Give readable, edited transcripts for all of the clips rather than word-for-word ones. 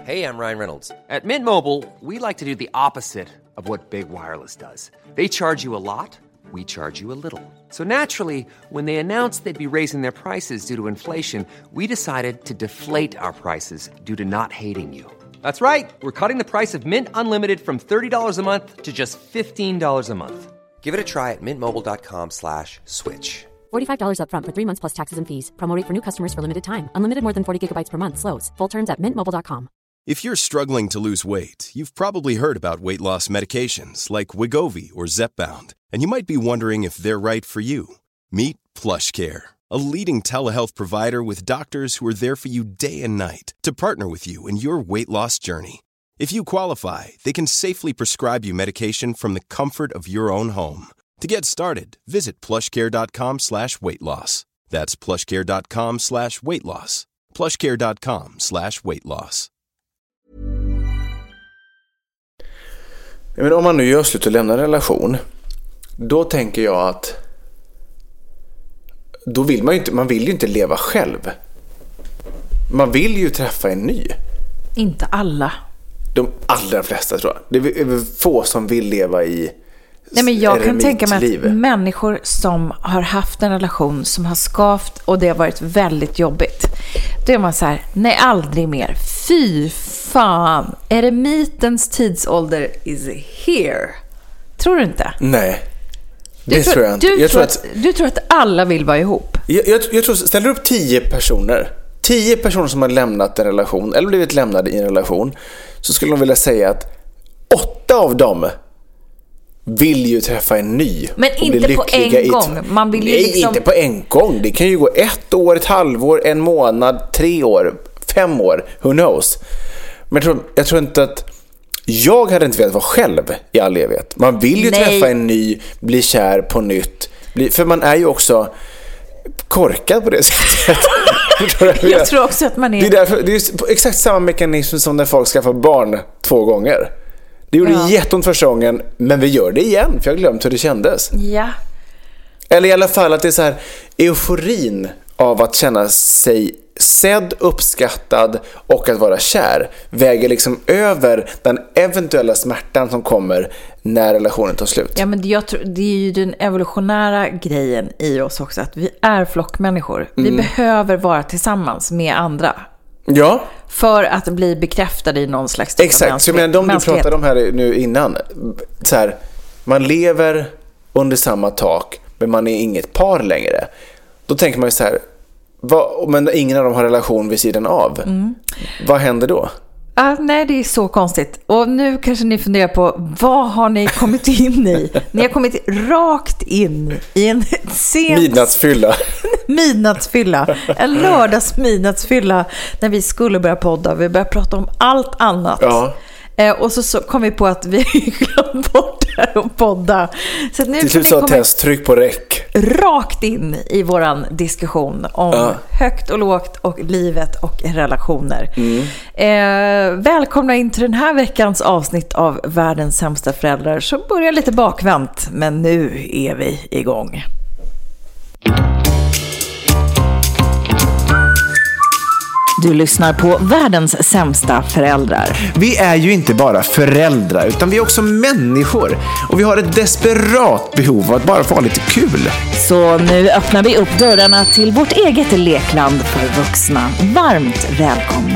Hey, I'm Ryan Reynolds. At Mint Mobile, we like to do the opposite of what Big Wireless does. They charge you a lot, we charge you a little. So naturally, when they announced they'd be raising their prices due to inflation, we decided to deflate our prices due to not hating you. That's right. We're cutting the price of Mint Unlimited from $30 a month to just $15 a month. Give it a try at mintmobile.com/switch. $45 up front for 3 months plus taxes and fees. Promo rate for new customers for limited time. Unlimited more than 40 gigabytes per month. Slows full terms at mintmobile.com. If you're struggling to lose weight, you've probably heard about weight loss medications like Wegovy or Zepbound, and you might be wondering if they're right for you. Meet PlushCare, a leading telehealth provider with doctors who are there for you day and night to partner with you in your weight loss journey. If you qualify, they can safely prescribe you medication from the comfort of your own home. To get started, visit plushcare.com/weightloss. That's plushcare.com/weightloss. plushcare.com/weightloss. Men om man nu gör slut och lämnar en relation, då tänker jag att då vill man vill ju inte leva själv. Man vill ju träffa en ny. Inte alla. De allra flesta, tror jag. Det är få som vill leva i. Nej, men jag kan tänka mig att människor som har haft en relation som har skavt och det har varit väldigt jobbigt, då är man så här: nej, aldrig mer. Fy fan, eremitens tidsålder is here. Tror du inte? Nej, det tror jag inte. Du tror att alla vill vara ihop? Jag tror, ställer upp 10 personer som har lämnat en relation eller blivit lämnade i en relation, så skulle de vilja säga att 8 av dem vill ju träffa en ny. Men inte på en gång. Man vill ju liksom... inte på en gång. Det kan ju gå 1 år, ett halvår, en månad, 3 år, 5 år. Who knows? Men jag tror inte att jag hade inte velat vara själv i all evighet. Man vill ju träffa en ny, bli kär på nytt. För man är ju också korkad på det sättet. Jag tror också att man är... Det är exakt samma mekanism som när folk skaffar barn 2 gånger. Det gjorde jätteont första gången, men vi gör det igen, för jag har glömt hur det kändes. Ja. Eller i alla fall att det är så här, euforin av att känna sig sedd, uppskattad och att vara kär väger liksom över den eventuella smärtan som kommer när relationen tar slut. Ja, men jag tror det är ju den evolutionära grejen i oss också, att vi är flockmänniskor. Vi behöver vara tillsammans med andra. Ja. För att bli bekräftade i någon slags typ exakt, av så men de du pratade om här nu innan, så här, man lever under samma tak men man är inget par längre. Då tänker man ju så här, men ingen av dem har relation vid sidan av. Vad händer då? Nej, det är så konstigt. Och nu kanske ni funderar på, vad har ni kommit in i? Ni har kommit rakt in i en sen midnattsfylla. En lördags midnattsfylla när vi skulle börja podda. Vi började prata om allt annat. Ja. Och så kom vi på att vi glömt bort det här och podda. Så nu till slut sa test, tryck på räck. Rakt in i våran diskussion om högt och lågt och livet och relationer. Välkomna in till den här veckans avsnitt av Världens sämsta föräldrar, som börjar lite bakvänt, men nu är vi igång. Du lyssnar på Världens sämsta föräldrar. Vi är ju inte bara föräldrar, utan vi är också människor. Och vi har ett desperat behov av att bara få lite kul. Så nu öppnar vi upp dörrarna till vårt eget lekland för vuxna. Varmt välkomna.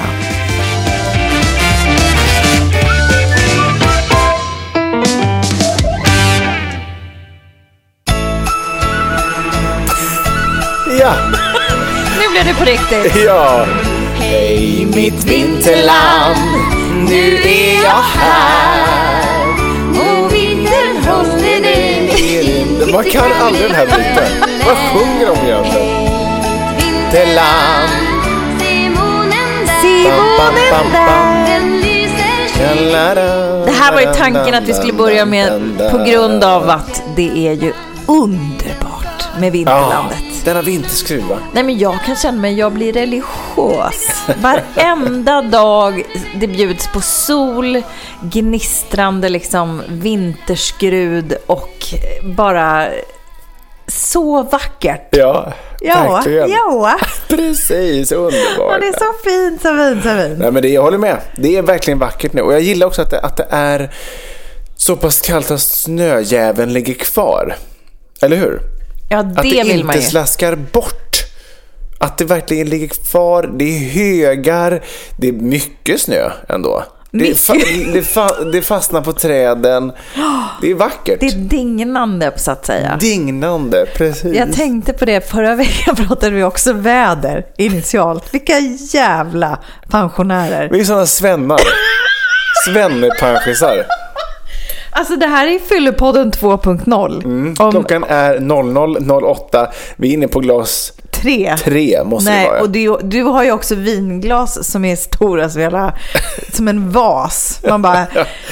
Ja. Nu blir det på riktigt. Ja. Hej mitt vinterland, nu är jag här. Och vintern håller dig. Man kan aldrig den här biten. Vad sjunger de egentligen? Vinterland, Simonen där. Det här var ju tanken att vi skulle börja med, på grund av att det är ju underbart med vinterlandet. Denna vinterskruva. Nej, men jag kan känna mig, jag blir religiös. Varenda dag det bjuds på sol, gnistrande liksom vinterskrud och bara så vackert. Ja, verkligen. Ja. Precis, underbart. Ja, det är så fint, så fint, så fint. Nej, men jag håller med. Det är verkligen vackert nu. Och jag gillar också att det är så pass kallt att snöjäveln ligger kvar. Eller hur? Ja, det att det vill inte man ju. slaskar bort. Att det verkligen ligger kvar. Det är högar. Det är mycket snö ändå. Det fastnar på träden. Det är vackert. Det är dignande, så att säga. Dignande, precis. Jag tänkte på det, förra veckan pratade vi också väder initialt. Vilka jävla pensionärer. Vi är sådana svennar. Svennepensionärer. Alltså det här är Fyllepodden 2.0. Klockan är 00:08. Vi är inne på glas 3 måste det vara. Och du har ju också vinglas som är stora som en vas. Man bara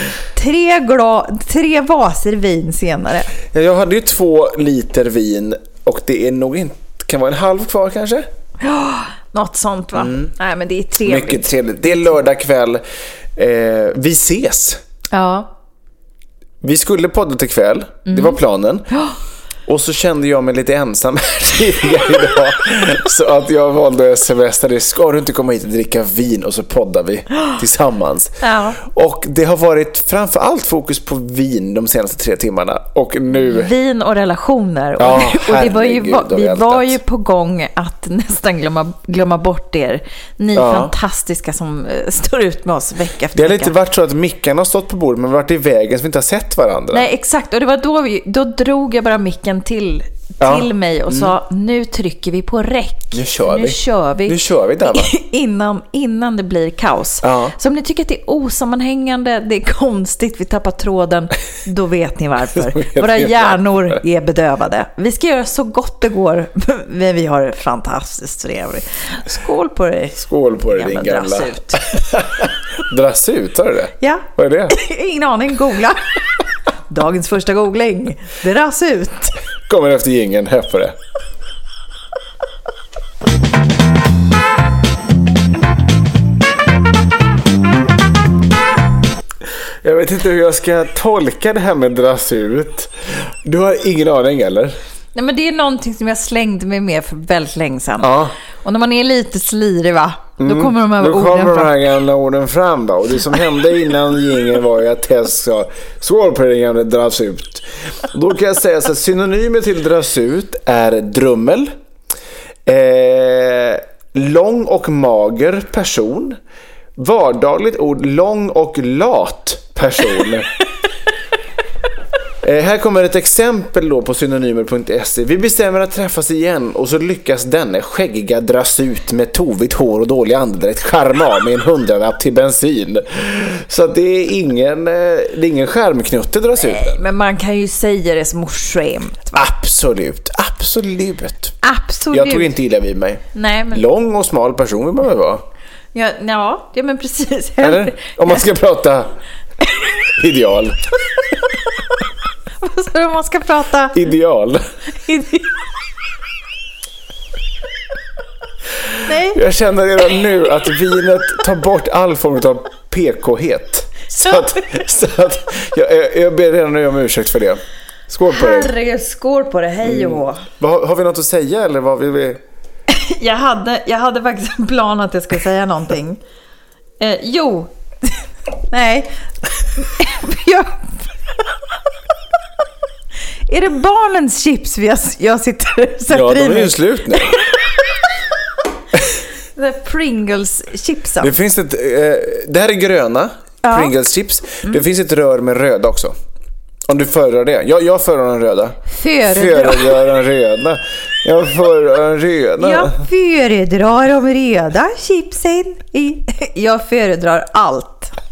3 vaser vin senare. Ja, jag hade ju 2 liter vin och det är nog inte, kan vara en halv kvar kanske. Något sånt va? Nej, men det är trevligt. Mycket trevligt. Det är lördag kväll. Vi ses. Ja. Vi skulle podda till kväll. Det var planen. Och så kände jag mig lite ensam här tidigare idag. Så att jag valde semester. Ska du inte komma hit och dricka vin och så poddar vi tillsammans. Ja. Och det har varit framförallt fokus på vin de senaste 3 timmarna. Och nu... Vin och relationer. Ja, och det var ju på gång att nästan glömma bort er. Ni fantastiska som står ut med oss vecka efter vecka. Det har lite varit så att mickarna har stått på bordet men varit i vägen så vi inte har sett varandra. Nej, exakt. Och det var då drog jag bara micken till mig och sa, nu trycker vi på räck. Nu kör vi. Nu kör vi där, va? innan det blir kaos. Ja. Så om ni tycker att det är osammanhängande, det är konstigt, vi tappar tråden, då vet ni varför. Våra hjärnor är bedövade. Vi ska göra så gott det går, men vi har det fantastiskt trevligt. Skål på dig. Skål på dig, din gamla. Dras ut. Dras ut, har du det? Ja. Vad är det? Ingen aning, googla. Dagens första googling. Dras ut. Kommer efter jingeln, hör på det. Jag vet inte hur jag ska tolka det här med dras ut. Du har ingen aning, eller? Nej, men det är någonting som jag slängde mig med för väldigt länge sedan. Ja. Och när man är lite slirig, va? Då kommer de här orden fram. Då kommer de här gamla orden fram då. Och det som hände innan jingeln var ju att Tess sa, skål på det gamla, dras ut. Då kan jag säga så att synonymer till dras ut är drummel, lång och mager person, vardagligt ord lång och lat person. Här kommer ett exempel då på synonymer.se. Vi bestämmer att träffas igen och så lyckas denne skäggiga dras ut med tovigt hår och dålig andedräkt charma med en 100-lapp till bensin. Så att det är ingen skärmknutte dras ut. Men man kan ju säga det som skämt, va? Absolut. Jag tog inte illa vid mig. Nej, men... Lång och smal person vill man väl vara. Ja, men precis. Eller? Om man ska prata ideal. Så om man ska prata ideal. Nej. Jag känner redan nu att vinet tar bort all form av PK-het. Så att jag ber redan nu om ursäkt för det. Skål på dig. Herregud, skål på det. Hej och Har vi något att säga eller vad vill vi? Jag hade faktiskt en plan att jag skulle säga någonting. Jo. Nej. Är det barnens chips jag sitter Ja, de är ju slut nu. The Pringles chips. Det finns det här är gröna Pringles chips. Det finns ett rör med röda också. Om du föredrar det. Jag föredrar den röda. Föredrar den röda. Jag föredrar den röda. Jag föredrar de röda chipsen. Jag föredrar allt.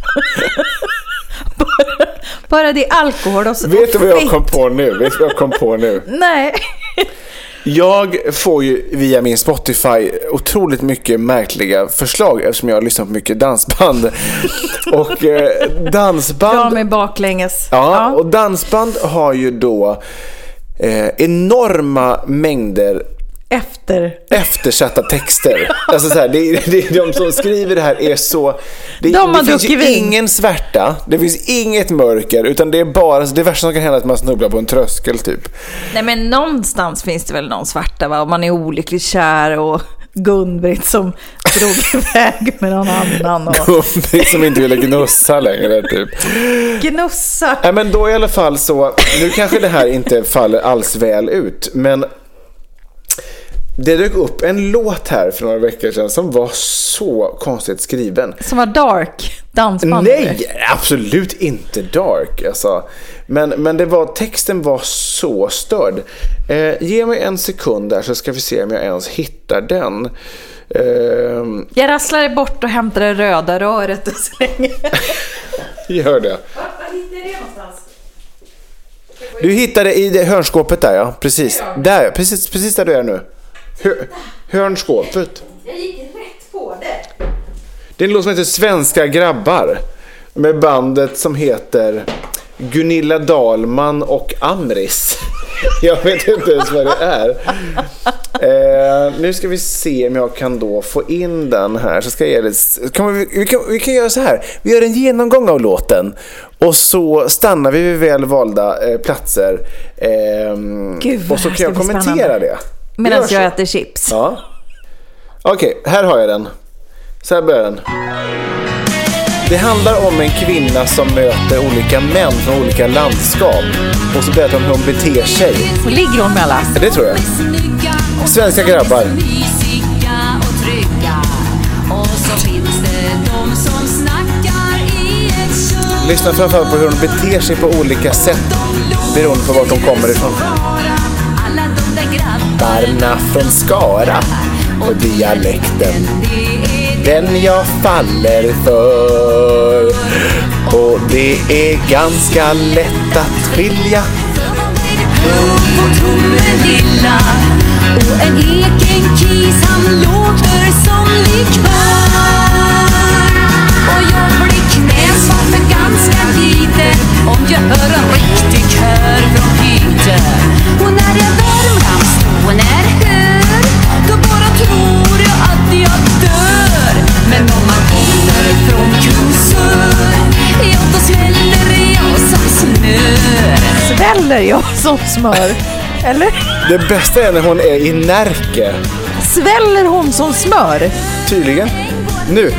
Bara det är alkohol och Vet du vad jag kom på nu? Nej. Jag får ju via min Spotify otroligt mycket märkliga förslag eftersom jag har lyssnat på mycket dansband. Och dansband... Dra mig baklänges. Ja, och dansband har ju då enorma mängder eftersatta texter. Alltså så här, det är de som skriver det här är så... Det finns ju ingen svärta, det finns inget mörker, utan det är bara det värsta som kan hända att man snubblar på en tröskel typ. Nej, men någonstans finns det väl någon svärta, va? Om man är olyckligt kär och Gun-Britt som drog iväg med någon annan. Och... Gun-Britt som inte ville gnussa längre typ. Gnussa. Nej, men då i alla fall så, nu kanske det här inte faller alls väl ut, men det dök upp en låt här för några veckor sedan som var så konstigt skriven. Som var dark, dansband. Nej, absolut inte dark. Alltså. Men texten var så störd. Ge mig en sekund där så ska vi se om jag ens hittar den. Jag rasslar bort och hämtar det röda röret och slänger. Gör det. Var hittar det någonstans? Du hittade i det hörnskåpet där, ja. Precis. Där, precis där du är nu. Hörnskåpet. Jag gick rätt på det. Det är en låt som heter Svenska grabbar. Med bandet som heter Gunilla Dahlman och Amris. Jag vet inte ens vad det är. Nu ska vi se om jag kan då få in den här. Så ska jag vi kan göra så här. Vi gör en genomgång av låten. Och så stannar vi vid väl valda platser. Gud, och så kan jag kommentera det. Medan jag äter chips. Ja. Okej, här har jag den. Så här börjar den. Det handlar om en kvinna som möter olika män från olika landskap. Och så berättar hon hur hon beter sig. Och ligger hon med alla? Det tror jag. Svenska grabbar. Lyssna framförallt på hur hon beter sig på olika sätt beroende på vart de kommer ifrån. Barna från Skara och dialekten, den jag faller för. Och det är ganska lätt att skilja. Och en egen kis, han låter som likör. Och jag blir knäsvart för ganska lite om jag hör en riktig kör från Piteå. Och när jag Värmlandstoner hör, då bara tror jag att jag dör. Men om man kommer från Kungsör, ja då smäller jag som smör. Sväller jag som smör? Eller? Det bästa är när hon är i Närke. Sväller hon som smör? Tydligen. Nu.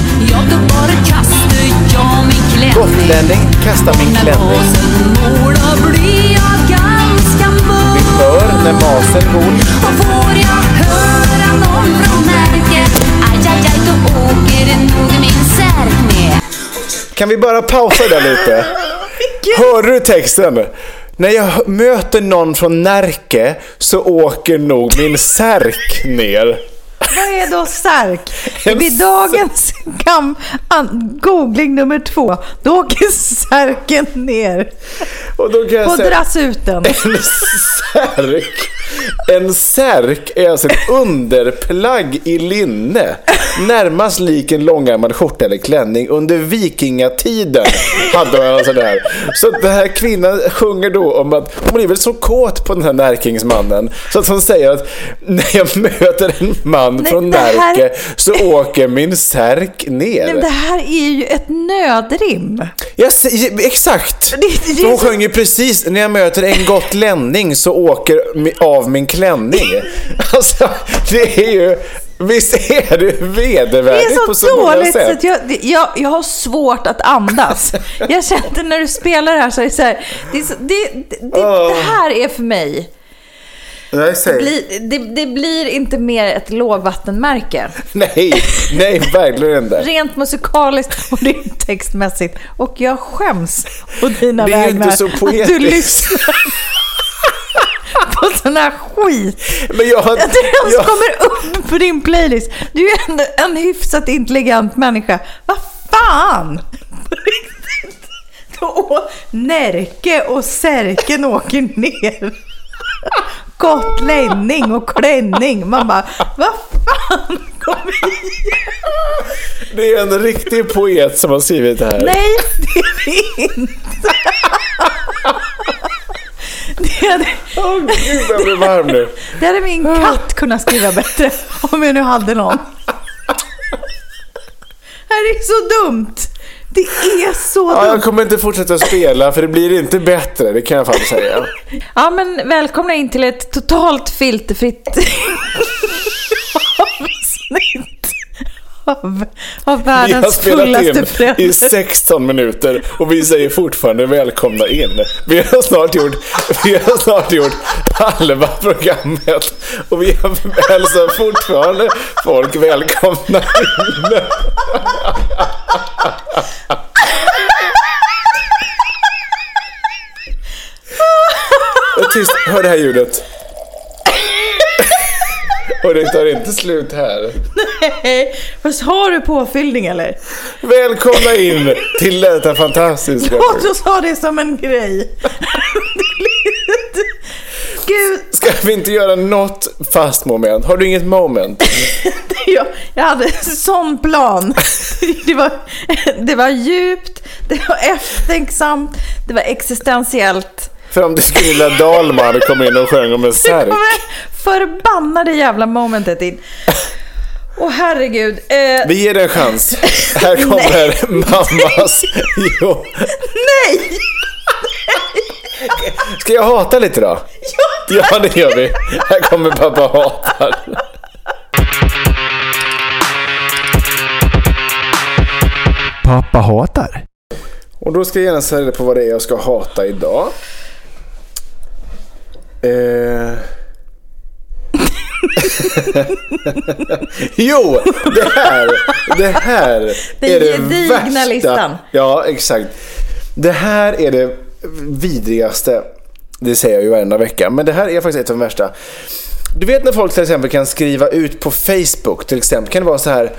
Gotlänning, kasta min klänning. Vi hör när masen går. Och får jag höra någon från Närke, aj, då åker det nog min särk med. Kan vi bara pausa där lite? Hör du texten? När jag möter någon från Närke så åker nog min särk ner. Vad är då särk? Vid dagens googling nummer 2, då åker särken ner. Och då kan jag säga, dras ut den. En särk är alltså ett underplagg i linne, närmast lik en långärmad skjorta eller klänning. Under vikingatiden hade man alltså det här. Så den här kvinnan sjunger då om att hon är väl så kåt på den här närkingsmannen, så att hon säger att när jag möter en man från Närke så åker min särk ner. Nej, det här är ju ett nödrim. Exakt. Hon sjunger precis, när jag möter en gotlänning så åker av min klänning. Alltså, det är ju... Visst är det vedervärdigt på så många sätt. Jag har svårt att andas. Jag känner när du spelar här så är det så här, det här är för mig. Det blir inte mer ett lågvattenmärke. Nej, verkligen inte. Rent musikaliskt och rent textmässigt. Och jag skäms på dina vägnar. Det är ju inte så poetiskt. Att du lyssnar på sån här skit. Men jag kommer upp på din playlist. Du är ändå en hyfsat intelligent människa. Vad fan? På riktigt. Då Närke och särken åker ner. Gotlänning och klänning. Man bara, vad fan, kom igen. Det är en riktig poet som har skrivit det här. Nej, det är inte. Det Gud, jag blir varm nu. Det hade min katt kunnat skriva bättre om jag nu hade någon. Det är så dumt. Det är så dumt. Jag kommer inte fortsätta spela för det blir inte bättre, det kan jag faktiskt säga. Ja, men välkomna in till ett totalt filterfritt avsnitt av världens fullaste föräldrar. I 16 minuter och vi säger fortfarande välkomna in. Vi har snart gjort halva programmet och vi hälsar fortfarande folk välkomna in. Tyst, hör det här ljudet. Och det tar inte slut här. Nej, fast har du påfyllning eller? Välkomna in till detta fantastiska. Jag sa det som en grej. Gud. Ska vi inte göra något fast moment? Har du inget moment? Jag hade en sån plan. Det var djupt, det var eftertänksamt, det var existentiellt. Fram till Gunilla Dahlman kom in och sjöng om en särk. Förbannade jävla momentet in. Åh herregud. Vi ger det en chans. Här kommer mammas. Jo. Nej. Ska jag hata lite då? Ja, det gör vi. Här kommer pappa hatar. Pappa hatar. Och då ska jag gärna säga på vad det är jag ska hata idag. Jo, det här är det värsta listan. Ja, exakt. Det här är det vidrigaste. Det säger jag ju varenda vecka, men det här är faktiskt ett av de värsta. Du vet när folk till exempel kan skriva ut på Facebook till exempel, kan det vara så här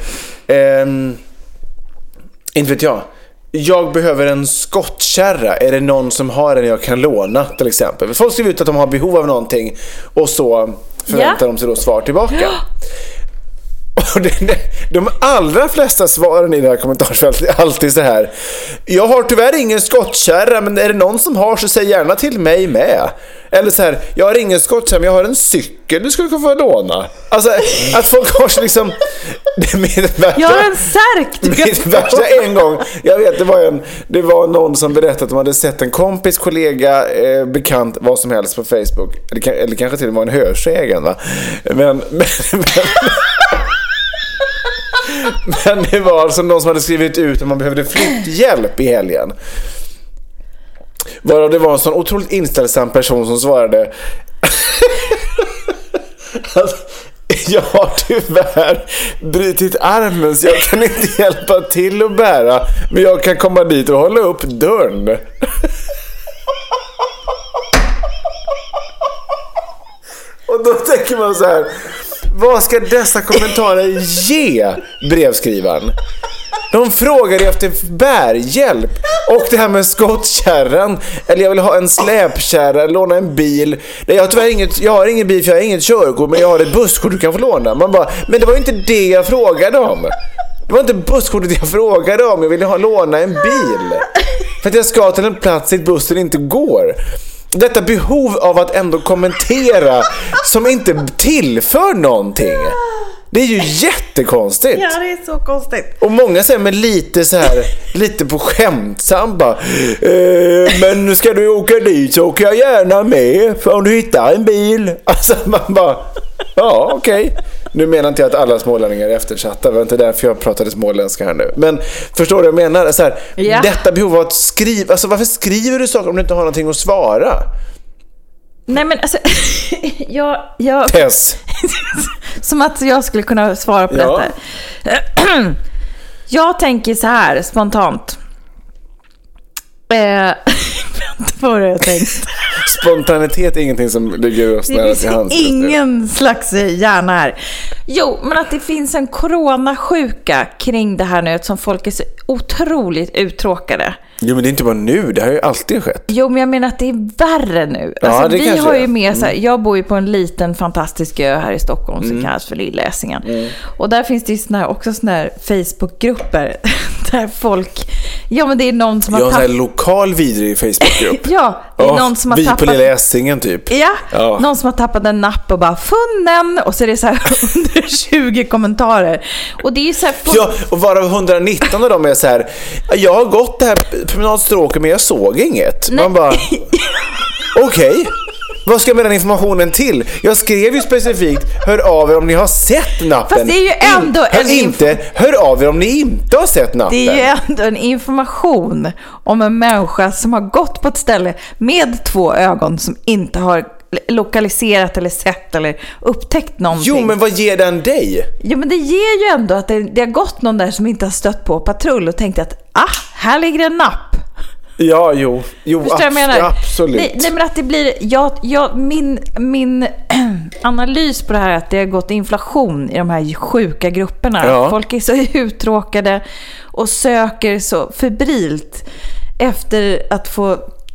inte vet jag behöver en skottkärra. Är det någon som har en jag kan låna till exempel? Folk skriver ut att de har behov av någonting och så förväntar de sig då svar tillbaka. Och de allra flesta svaren i det här kommentarsfältet är alltid så här: jag har tyvärr ingen skottkärra, men är det någon som har så säg gärna till mig med. Eller så här: jag har ingen skottkärra men jag har en cykel, du skulle kunna få låna. Alltså att folk har så liksom jag har en särk. Mitt värsta en gång, jag vet, det var någon som berättade att de hade sett en kompis, kollega, bekant, vad som helst på Facebook. Eller kanske till och med en hörsägen, va? Men det var alltså någon som hade skrivit ut att man behövde flytthjälp i helgen. Varav det var en sån otroligt inställsam person som svarade alltså, jag har tyvärr brutit armen så jag kan inte hjälpa till att bära, men jag kan komma dit och hålla upp dörren. Och då tänker man så här: vad ska dessa kommentarer ge brevskrivaren? De frågar efter bärhjälp. Och det här med skottkärran, eller jag vill ha en släpkärra, låna en bil. Jag har ingen bil för jag har inget körkort, men jag har ett busskort du kan få låna. Man bara, men det var ju inte det jag frågade om. Det var inte busskortet jag frågade om. Jag ville låna en bil för att jag ska till en plats dit bussen inte går. Detta behov av att ändå kommentera som inte tillför någonting. Det är ju jättekonstigt. Ja, det är så konstigt. Och många säger med lite så här, lite på skämtsamt bara, men nu ska du åka dit så åker jag gärna med för om du hittar en bil. Alltså man bara, ja okej. Nu menar inte jag att alla smålänningar är eftersatta. Det var inte därför jag pratade småländska här nu. Men förstår du vad jag menar? Så här, detta behov av att skriva. Alltså varför skriver du saker om du inte har någonting att svara? Nej men alltså jag Tess. som att jag skulle kunna svara på detta. Jag tänker så här spontant. Vad har jag tänkt? Spontanitet är ingenting som ligger oss nära till hands. Ingen slags hjärna här. Jo, men att det finns en coronasjuka kring det här nu som folk är så otroligt uttråkade. Jo, men det är inte bara nu, det har ju alltid skett. Jo, men jag menar att det är värre nu. Ja, alltså, vi har ju med så här, jag bor ju på en liten fantastisk ö här i Stockholm som kallas för Lilla Essingen. Och där finns det ju också såna här Facebookgrupper där folk Ja, men det är någon som har tappat... Jag har en lokal vidrig Facebookgrupp. Ja, det är någon som har tappat... Vi på Lilla Essingen typ. Ja, någon som har tappat en napp och bara funnen. Och så är det så här 120 kommentarer. Och det är så här... Ja, och varav 119 av dem är så här: jag har gått det här promenadstråket men jag såg inget. Nej. Man bara... Okej. Vad ska jag med den informationen till? Jag skrev ju specifikt: hör av er om ni har sett nappen. Fast det är ju ändå hör av er om ni inte har sett nappen. Det är ju ändå en information om en människa som har gått på ett ställe med 2 ögon som inte har lokaliserat eller sett eller upptäckt någonting. Jo, men vad ger den dig? Jo, men det ger ju ändå att det har gått någon där som inte har stött på patrull och tänkt att här ligger en napp. Ja, jo absolut. Nej, men att det blir min analys på det här är att det har gått inflation i de här sjuka grupperna. Ja. Folk är så uttråkade och söker så febrilt efter att få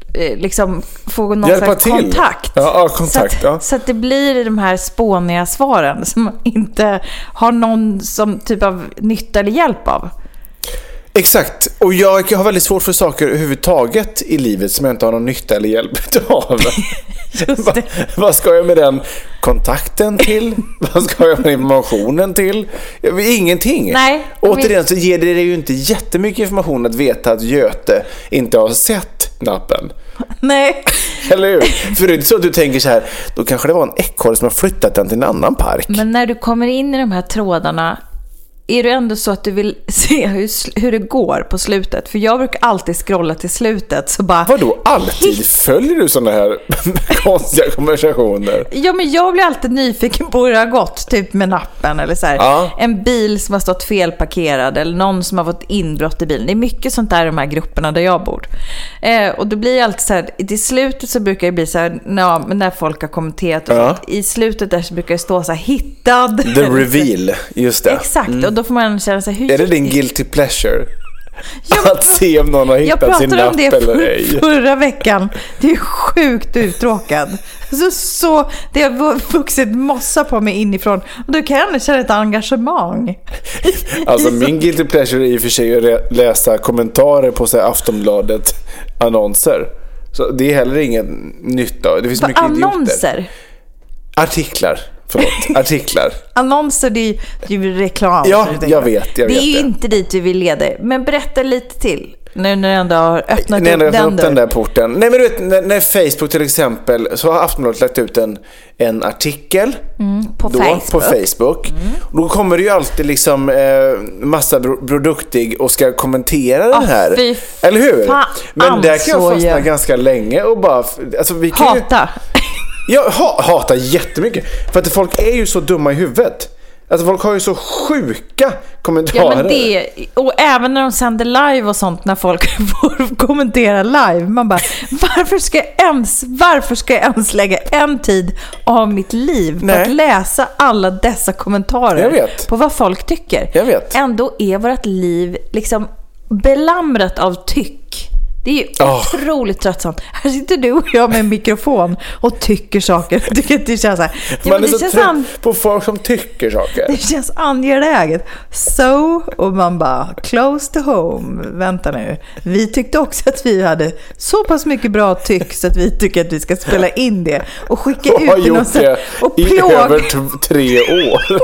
någon hjälpa slags till. Kontakt. Ja, kontakt. Så att det blir de här spåniga svaren som inte har någon som typ av nytta eller hjälp av. Exakt, och jag har väldigt svårt för saker överhuvudtaget i livet som jag inte har någon nytta eller hjälp av. Vad ska jag med den kontakten till? Vad ska jag med informationen till? Ingenting. Nej, återigen så ger det ju inte jättemycket information att veta att Göte inte har sett nappen. Nej. Eller hur? För det är så att du tänker så här, då kanske det var en ekorre som har flyttat den till en annan park. Men när du kommer in i de här trådarna, är det ändå så att du vill se hur det går på slutet? För jag brukar alltid scrolla till slutet. Så bara... Vadå alltid? Följer du såna här konstiga konversationer? Ja, men jag blir alltid nyfiken på hur det har gått. Typ med nappen eller så här. Ja. En bil som har stått felparkerad. Eller någon som har fått inbrott i bilen. Det är mycket sånt där i de här grupperna där jag bor. Och då blir det alltid så här. I slutet så brukar det bli så här. När folk har kommenterat. Och i slutet där så brukar det stå så här. Hittad. The reveal, just det. Exakt, och då får man känna sig hur... Är det din guilty pleasure? Att se om någon har hittat sin napp eller ej. Förra veckan. Det är sjukt uttråkad. Så det har vuxit mossa på mig inifrån. Och då kan jag känna ett engagemang. Alltså min guilty pleasure är i och för sig att läsa kommentarer på så här Aftonbladet annonser. Så det är heller ingen nytta. Det finns mycket annonser? Artiklar. Artiklar. Annonser, det är ju reklam. Ja, jag vet det. Det är ju inte dit vi vill leda. Men berätta lite till. Nu när du ändå har öppnat den där porten. Nej, men du vet, när Facebook till exempel, så har Aftonbladet lagt ut en artikel på Facebook. Och då kommer det ju alltid liksom massa produktig och ska kommentera den här. Eller hur? Men där kan jag fastna ganska länge och bara... Alltså, vi kan hata. Jag hatar jättemycket. För att folk är ju så dumma i huvudet. Alltså folk har ju så sjuka kommentarer. Ja, men det, och även när de sänder live och sånt, när folk får kommentera live, man bara, varför ska jag ens lägga en tid av mitt liv på att läsa alla dessa kommentarer på vad folk tycker? Jag vet. Ändå är vårt liv liksom belamrat av tyck. Det är ju otroligt tröttsamt. Här sitter du och jag med en mikrofon och tycker saker. Det känns så här. Man är så trött på folk som tycker saker. Det känns angeläget. Och man bara, close to home. Vänta nu. Vi tyckte också att vi hade så pass mycket bra tyck så att vi tycker att vi ska spela in det och skicka ut det någonstans. Och i över 3 år.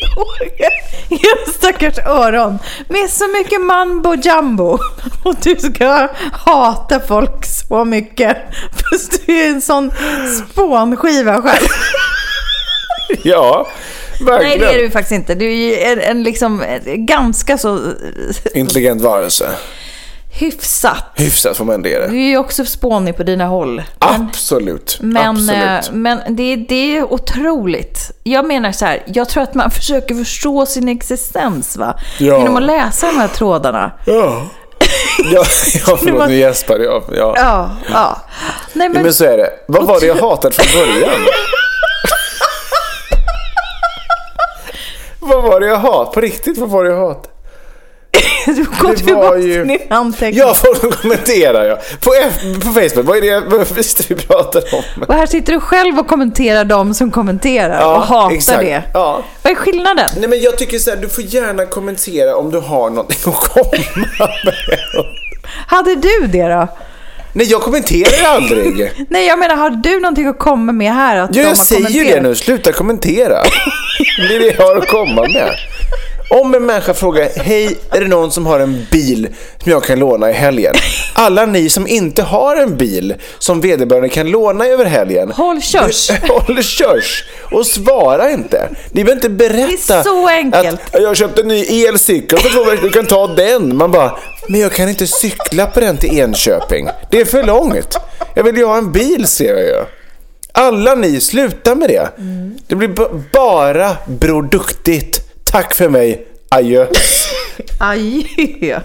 I stackars öron. Med så mycket mambo jumbo. Och du ska hata folk så mycket. Fast du är en sån spånskiva själv. Ja, verkligen. Nej, det är du faktiskt inte. Du är en liksom ganska så intelligent varelse. Hyfsat får man det. Du är ju också spånig på dina håll. Absolut. Men det är otroligt. Jag menar så här, jag tror att man försöker förstå sin existens, va? Ja. Genom att läsa de här trådarna. Ja. Förlåt, nu gäspar jag. Ja. Nej, men så är det. Vad var det jag hatade från början? Vad var det jag hatade? På riktigt, vad var det jag hatade? Du går tillbaka till din anteckning. Ja, folk kommenterar på Facebook. Vad är det visst vi pratar om? Och här sitter du själv och kommenterar dem som kommenterar och hatar exakt. Det. Ja. Vad är skillnaden? Nej, men jag tycker så här, du får gärna kommentera om du har någonting att komma med. Hade du det då? Nej, jag kommenterar aldrig. Nej, jag menar, har du någonting att komma med här? Att jag säger ju det nu, sluta kommentera. Det är det jag har att komma med. Om en människa frågar, hej, är det någon som har en bil som jag kan låna i helgen? Alla ni som inte har en bil som vederbörande kan låna över helgen, håll körs och svara inte. Ni behöver inte berätta. Det är så enkelt. Att jag köpte en ny elcykel för 2 veckor, du kan ta den. Man bara, men jag kan inte cykla på den till Enköping. Det är för långt. Jag vill ju ha en bil, ser jag ju. Alla ni, sluta med det. Det blir bara produktigt. Tack för mig. Adjö. Adjö.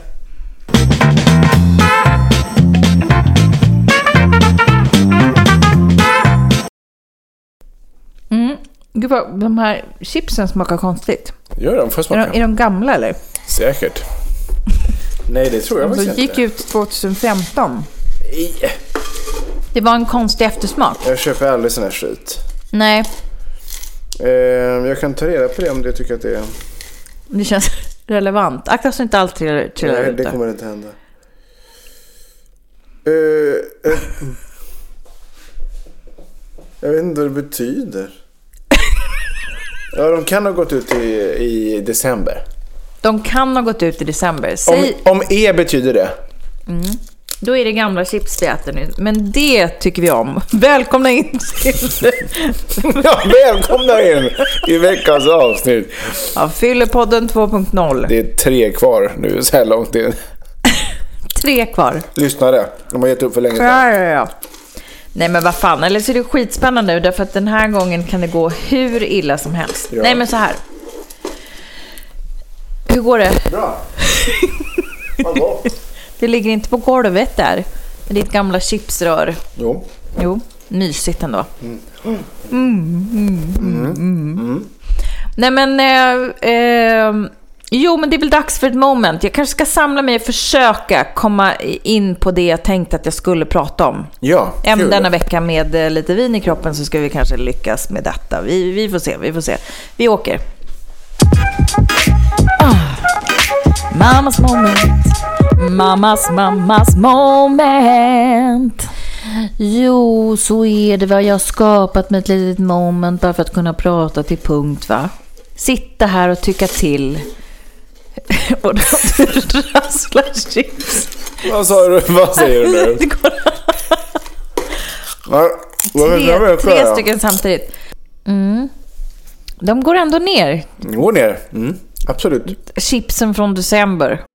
Gud vad, de här chipsen smakar konstigt. Gör de? Får smaka? Är de gamla eller? Säkert. Nej, det tror jag faktiskt inte. De gick ut 2015. Det var en konstig eftersmak. Jag köper aldrig sån här skit. Nej. Jag kan ta reda på det om du tycker att det är... Det känns relevant. Akta så inte allt trillar ut. Nej, det kommer inte hända. Jag vet inte vad det betyder. Ja, de kan ha gått ut i december. De kan ha gått ut i december. Om betyder det. Då är det gamla chips vi äter nu. Men det tycker vi om. Välkomna in till... Ja, välkomna in i veckans avsnitt. Ja, Fyllepodden 2.0. Det är 3 kvar nu så här långt in. 3 kvar. Lyssnare, de har gett upp för länge sedan. Ja. Nej men vad fan, eller så är det skitspännande nu. Därför att den här gången kan det gå hur illa som helst. Ja. Nej men så här. Hur går det? Bra. Hallå. Det ligger inte på golvet där. Med ditt gamla chipsrör. Jo, mysigt ändå. Nej men jo, men det är väl dags för ett moment. Jag kanske ska samla mig och försöka komma in på det jag tänkte att jag skulle prata om. Ja, även denna vecka med lite vin i kroppen så ska vi kanske lyckas med detta. Vi får se. Vi åker. Mammas moment. Jo, så är det, vad jag har skapat med ett litet moment bara för att kunna prata till punkt, va? Sitta här och tycka till. Och då rasslar chips. Vad säger du nu? Tre stycken samtidigt. De går ändå ner. Går ner, absolut. Chipsen från december.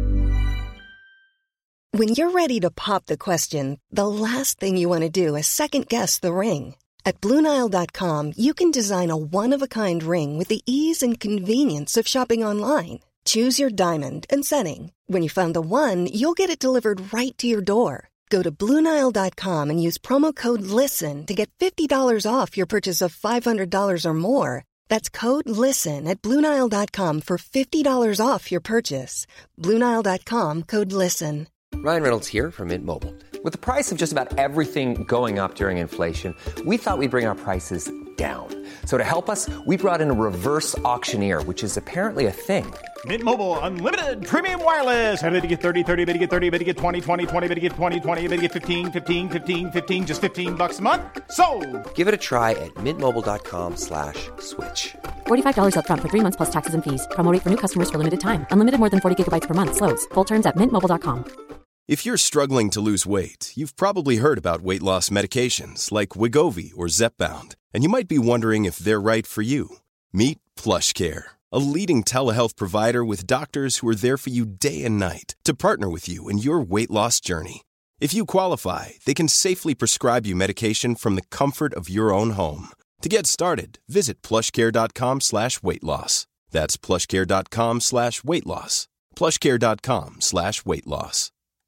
When you're ready to pop the question, the last thing you want to do is second-guess the ring. At BlueNile.com, you can design a one-of-a-kind ring with the ease and convenience of shopping online. Choose your diamond and setting. When you find the one, you'll get it delivered right to your door. Go to BlueNile.com and use promo code LISTEN to get $50 off your purchase of $500 or more. That's code LISTEN at BlueNile.com for $50 off your purchase. BlueNile.com, code LISTEN. Ryan Reynolds here from Mint Mobile. With the price of just about everything going up during inflation, we thought we'd bring our prices down. So to help us, we brought in a reverse auctioneer, which is apparently a thing. Mint Mobile Unlimited Premium Wireless. How to get 30, 30, bit to get 30, bit to get 20, 20, 20, bit to get 20, 20, bit to get 15, 15, 15, 15, just $15 a month? Sold! Give it a try at mintmobile.com/switch. $45 up front for 3 months plus taxes and fees. Promo rate for new customers for limited time. Unlimited more than 40 gigabytes per month. Slows full terms at mintmobile.com. If you're struggling to lose weight, you've probably heard about weight loss medications like Wegovy or Zepbound, and you might be wondering if they're right for you. Meet PlushCare, a leading telehealth provider with doctors who are there for you day and night to partner with you in your weight loss journey. If you qualify, they can safely prescribe you medication from the comfort of your own home. To get started, visit plushcare.com/weightloss. That's plushcare.com/weightloss. plushcare.com/weightloss.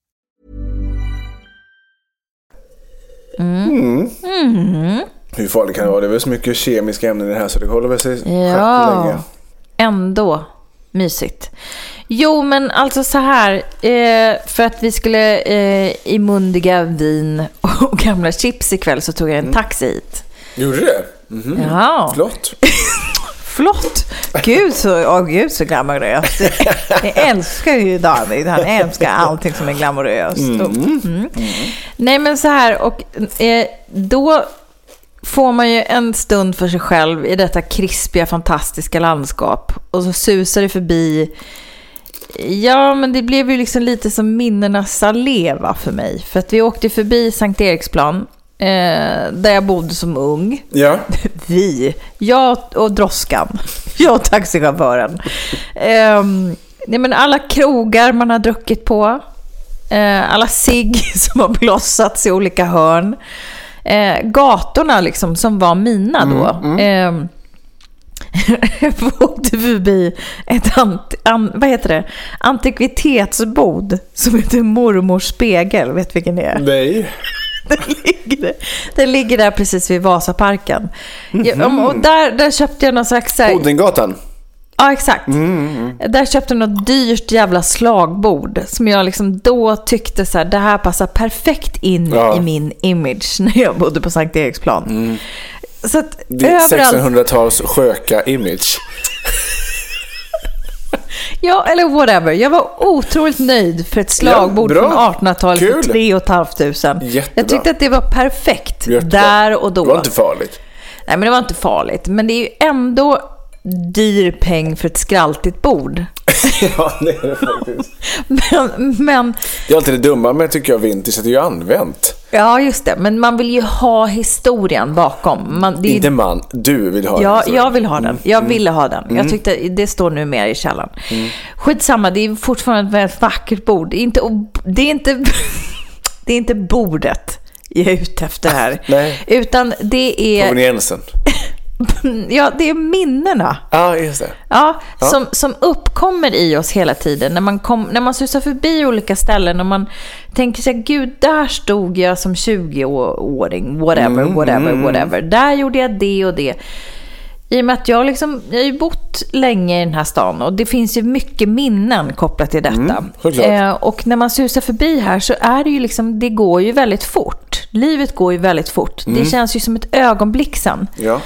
Hur farligt kan det vara? Det är väl så mycket kemiska ämnen i det här så det håller väl sig länge. Ändå mysigt. Jo, men alltså så här, för att vi skulle imundiga vin och gamla chips ikväll så tog jag en taxi hit. Gjorde det? Ja. Flott. flott. Gud så glamoröst. Jag älskar ju David. Han älskar allting som är glamoröst. Nej, men så här. Och då får man ju en stund för sig själv i detta krispiga, fantastiska landskap. Och så susar det förbi. Ja, men det blev ju liksom lite som minnenas alleva för mig. För att vi åkte förbi Sankt Eriksplan, där jag bodde som ung. Ja. Jag och droskan. Jag och taxichauffören. Nej, men alla krogar man har druckit på. Alla cigg som har blossats i olika hörn. Gatorna liksom som var mina då. Jag åkte förbi ett antikvitetsbod som heter Mormors spegel. Vet vilken det är? Nej. Den ligger där precis vid Vasaparken. Och där köpte jag någon slags... Odengatan. Ja, exakt. Där köpte jag något dyrt jävla slagbord som jag liksom då tyckte så här, det här passar perfekt in i min image när jag bodde på Sankt Eriksplan. Så att det är 1600-tals sköka image. Ja, eller whatever. Jag var otroligt nöjd för ett slagbord från 1800-talet för 3 500. Jag tyckte att det var perfekt. Där och då. Det var inte farligt. Nej, men det var inte farligt. Men det är ju ändå dyr peng för ett skraltigt bord. Ja, det är det faktiskt. men det är alltid det dumma med, tycker jag, vintage, att det är ju använt. Ja, just det. Men man vill ju ha historien bakom. Du vill ha den. Jag vill ha den. Jag ville ha den. Jag tyckte det står nu mer i källan. Skitsamma, det är fortfarande ett väldigt vackert bord. Det är inte bordet jag är ute efter här. Nej. Utan det är... Proveniensen. Ja, det är minnena. Ja, just det. Ja, som uppkommer i oss hela tiden. När man susar förbi olika ställen och man tänker sig, gud, där stod jag som 20-åring. Whatever. Där gjorde jag det och det. I och med att jag har ju bott länge i den här stan och det finns ju mycket minnen kopplat till detta. Och när man susar förbi här så är det ju liksom, det går ju väldigt fort. Livet går ju väldigt fort. Det känns ju som ett ögonblick sen. Ja.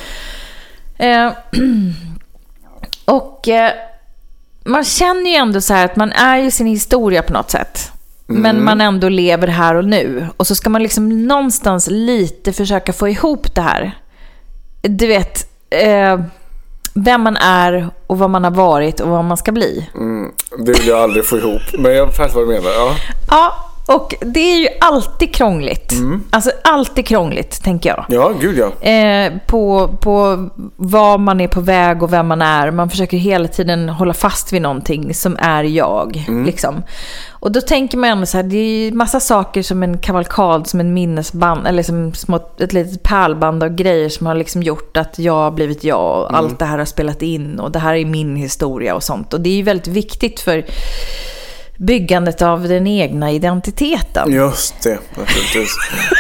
Man känner ju ändå så här att man är ju sin historia på något sätt. Men man ändå lever här och nu. Och så ska man liksom någonstans lite försöka få ihop det här. Du vet, vem man är och vad man har varit och vad man ska bli. Det vill jag aldrig få ihop. Men jag fattar vad du menar. Ja, och det är ju alltid krångligt. Alltså alltid krångligt, tänker jag. Ja, gud ja. På vad man är på väg och vem man är. Man försöker hela tiden hålla fast vid någonting som är jag. Liksom. Och då tänker man ändå så här, det är massa saker som en kavalkad, som en minnesband, eller som ett litet pärlband av grejer som har liksom gjort att jag har blivit jag. Och allt det här har spelat in och det här är min historia och sånt. Och det är ju väldigt viktigt för byggandet av den egna identiteten. Just det, naturligtvis.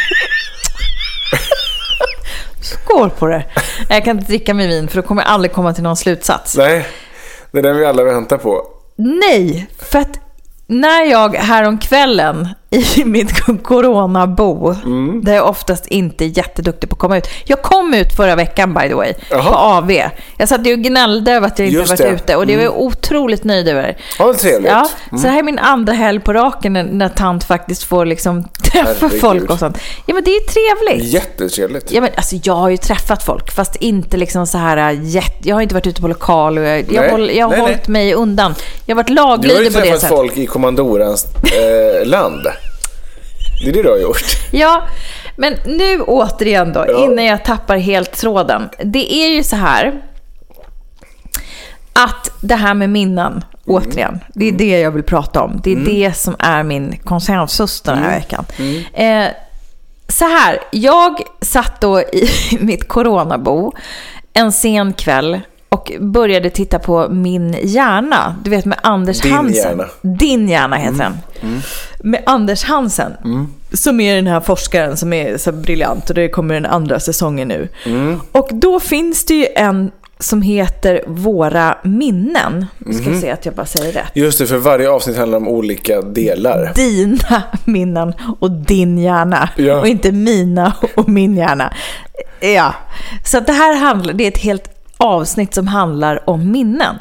Skål på det. Jag kan inte dricka med vin för då kommer jag aldrig komma till någon slutsats. Nej, det är den vi alla väntar på. Nej, för att när jag häromkvällen i mitt coronabo, där jag oftast inte är jätteduktig på att komma ut. Jag kom ut förra veckan, by the way, på AV. Jag satt ju och gnällde över att jag inte varit ute och det var jag otroligt nöjd över. Ja, trevligt. Ja, så här är min andra helg på raken när tant faktiskt får liksom träffa folk och sånt. Ja, men det är trevligt. Jättetrevligt. Ja, men alltså jag har ju träffat folk, fast inte liksom så här jag har inte varit ute på lokal och jag har hållit mig undan. Jag har varit laglydig på det sättet. Du har ju träffat folk i kommandorans land. Det är det du har gjort. Ja, men nu återigen då, innan jag tappar helt tråden. Det är ju så här att det här med minnen, återigen, det är det jag vill prata om. Det är det som är min konsensus den här veckan. Så här, jag satt då i mitt coronabo en sen kväll och började titta på Min hjärna. Du vet, med Anders Hansen. Din hjärna heter den. Med Anders Hansen. Som är den här forskaren som är så briljant. Och det kommer den andra säsongen nu. Och då finns det ju en som heter Våra minnen. Ska se att jag bara säger rätt. Just det, för varje avsnitt handlar om olika delar. Dina minnen och din hjärna. Och inte mina och min hjärna. Ja. Så att det här det är ett helt avsnitt som handlar om minnen.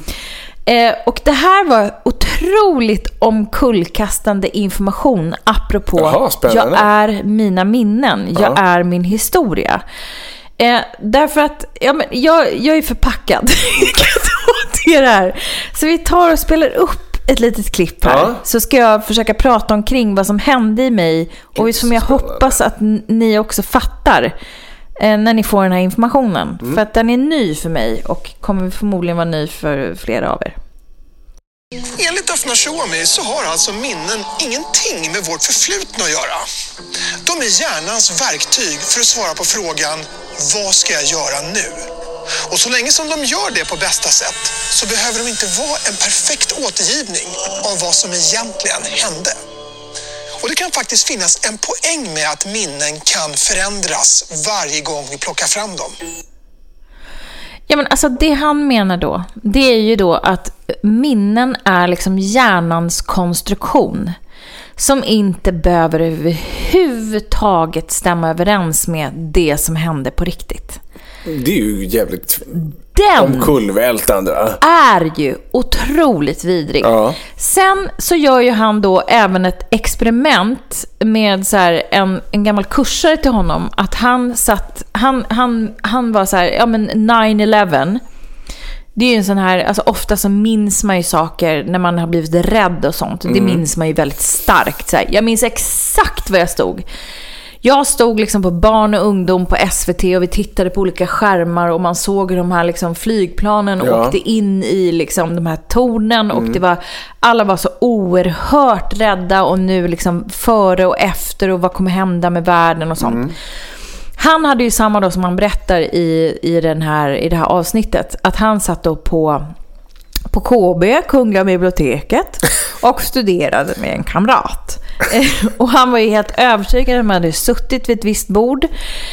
Och det här var otroligt omkullkastande information apropå jag är mina minnen, jag är min historia. Därför att jag är förpackad till det här. Så vi tar och spelar upp ett litet klipp här. Så ska jag försöka prata omkring vad som hände i mig och som jag hoppas att ni också fattar när ni får den här informationen. För att den är ny för mig och kommer förmodligen vara ny för flera av er. Enligt Afna Suomi så har alltså minnen ingenting med vårt förflutna att göra. De är hjärnans verktyg för att svara på frågan vad ska jag göra nu? Och så länge som de gör det på bästa sätt så behöver de inte vara en perfekt återgivning av vad som egentligen hände. Och det kan faktiskt finnas en poäng med att minnen kan förändras varje gång vi plockar fram dem. Ja, men alltså det han menar då, det är ju då att minnen är liksom hjärnans konstruktion som inte behöver överhuvudtaget stämma överens med det som hände på riktigt. Det är ju jävligt omkullvältande. Är ju otroligt vidrig. Ja. Sen så gör ju han då även ett experiment med så här en gammal kursare till honom, att han var så här, ja men 9/11. Det är ju en sån här, alltså ofta så minns man ju saker när man har blivit rädd och sånt. Det minns man ju väldigt starkt så här. Jag minns exakt var jag stod. Jag stod liksom på barn och ungdom på SVT och vi tittade på olika skärmar och man såg hur de här liksom flygplanen åkte in i liksom de här tornen och det var, alla var så oerhört rädda och nu liksom före och efter och vad kommer hända med världen och sånt. Han hade ju samma då som han berättar i det här avsnittet, att han satt då på KB, Kungliga biblioteket, och studerade med en kamrat. Och han var ju helt övertygad att man hade suttit vid ett visst bord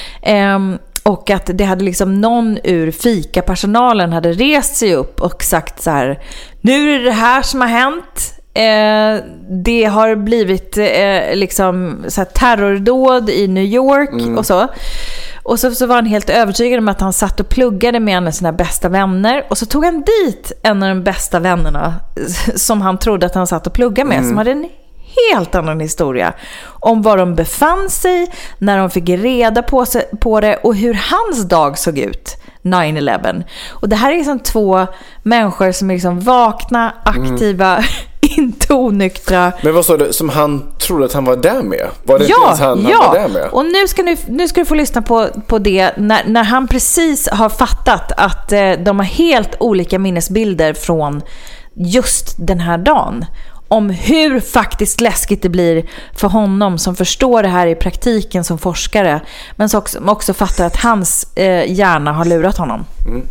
och att det hade liksom någon ur fikapersonalen hade rest sig upp och sagt så här: nu är det här som har hänt. Det har blivit liksom så här terrordåd i New York och så. Och så var han helt övertygad om att han satt och pluggade med en av sina bästa vänner. Och så tog han dit en av de bästa vännerna som han trodde att han satt och pluggade med, som hade en helt annan historia om var de befann sig när de fick reda på det och hur hans dag såg ut 9/11. Och det här är liksom två människor som är liksom vakna, aktiva, inte onyktra. Men vad sa du som han trodde att han var där med? Var det han var där med? Och nu ska du få lyssna på det när han precis har fattat att de har helt olika minnesbilder från just den här dagen. Om hur faktiskt läskigt det blir för honom som förstår det här i praktiken som forskare, men som också fattar att hans hjärna har lurat honom.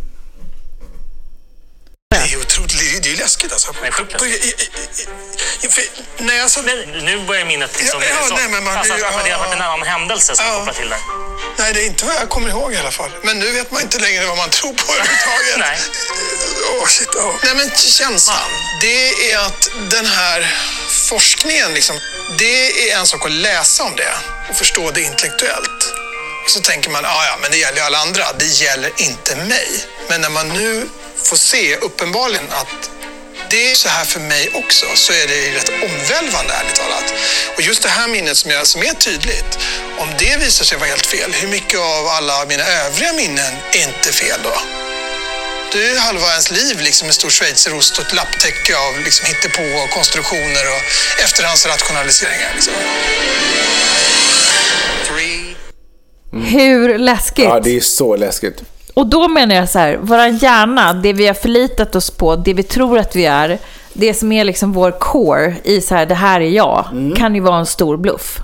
Det är otroligt, det är läskigt alltså. Nej, men nu börjar minnet liksom... det har varit en annan händelse som kopplar till det. Nej, det är inte vad jag kommer ihåg i alla fall. Men nu vet man inte längre vad man tror på överhuvudtaget. Nej. Nej, men känslan, det är att den här forskningen liksom, det är en sak att läsa om det och förstå det intellektuellt. Så tänker man, ja, men det gäller ju alla andra, det gäller inte mig. Men när man nu får se uppenbarligen att det är så här för mig också, så är det rätt omvälvande, ärligt talat. Och just det här minnet som är tydligt, om det visar sig vara helt fel, hur mycket av alla mina övriga minnen är inte fel då? Det är halva ens liv liksom en stor schweizerost och ett lapptäcke av liksom hittepå och konstruktioner och efterhandsrationaliseringar liksom. Hur läskigt? Ja, det är så läskigt. Och då menar jag så här, våran hjärna, det vi har förlitat oss på, det vi tror att vi är, det som är liksom vår core i så här, det här är jag, kan ju vara en stor bluff.